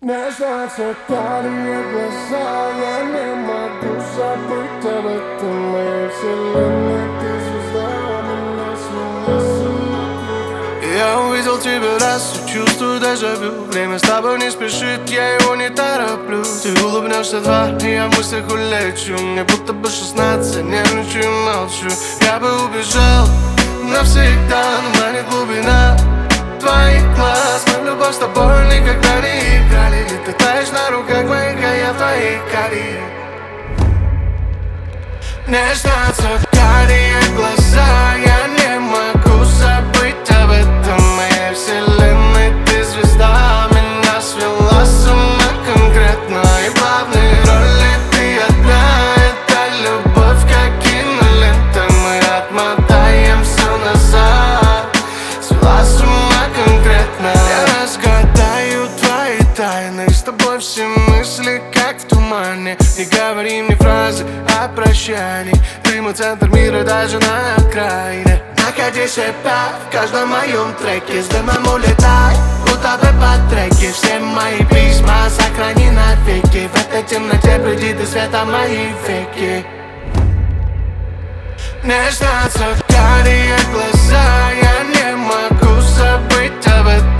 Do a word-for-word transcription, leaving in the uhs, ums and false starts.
Мне снятся карие глаза, я не могу забыть об этом. Моей вселенной ты звезда, меня свела с ума. Я увидел тебя раз и чувствую дежавю. Время с тобой не спешит, я его не тороплю. Ты улыбнешься два, и я в мыслях улечу. Мне будто бы шестнадцать, нервничаю и молчу. Я бы убежал навсегда, но манит глубина твоих глаз. Мы в любовь с тобой никогда не играли. Ведь ты таешь на руках моих, а я в твоих карие. Мне снятся карие глаза, я не могу забыть об этом. Моей вселенной ты звезда, меня свела с ума конкретно. И главные роли ты одна, это любовь как кинолента. Мы отмотаем все назад, свела с ума конкретно. Я разгадаю твои тайны, с тобой все мысли как в тумане. Не говори мне фразы о прощании, ты мой центр мира даже на окраине. Находи себя в каждом моем треке, с дымом улетай, будто бы по треке. Все мои письма сохрани навеки, в этой темноте приди до света мои веки. Мне снятся карие глаза, я не могу забыть об этом.